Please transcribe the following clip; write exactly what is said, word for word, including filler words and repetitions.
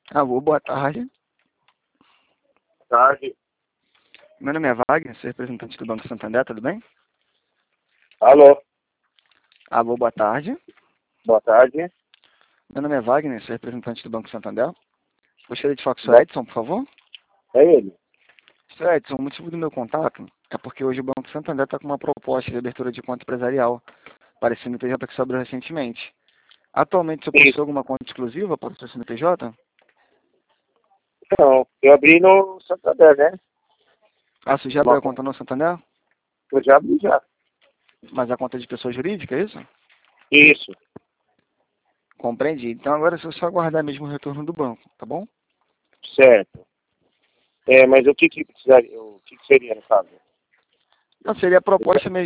Alô, boa tarde. Tarde. Meu nome é Wagner, sou representante do Banco Santander, tudo bem? Alô, Alô, boa tarde. boa tarde. Meu nome é Wagner, sou representante do Banco Santander. Gostaria de falar com o senhor Bo- Edson, por favor? É ele. senhor Edson, o motivo do meu contato é porque hoje o Banco Santander está com uma proposta de abertura de conta empresarial para C N P J que se abriu recentemente. Atualmente, o senhor Isso. possui alguma conta exclusiva para o seu C N P J? Não, eu abri no Santander, né? Ah, você já abriu Uma a conta conta. no Santander? Eu já abri já. Mas a conta é de pessoa jurídica, é isso? Isso. Compreendi. Então agora é só aguardar mesmo o retorno do banco, tá bom? Certo. É, mas o que que precisaria, o que que seria no caso? Não, seria a proposta mesmo.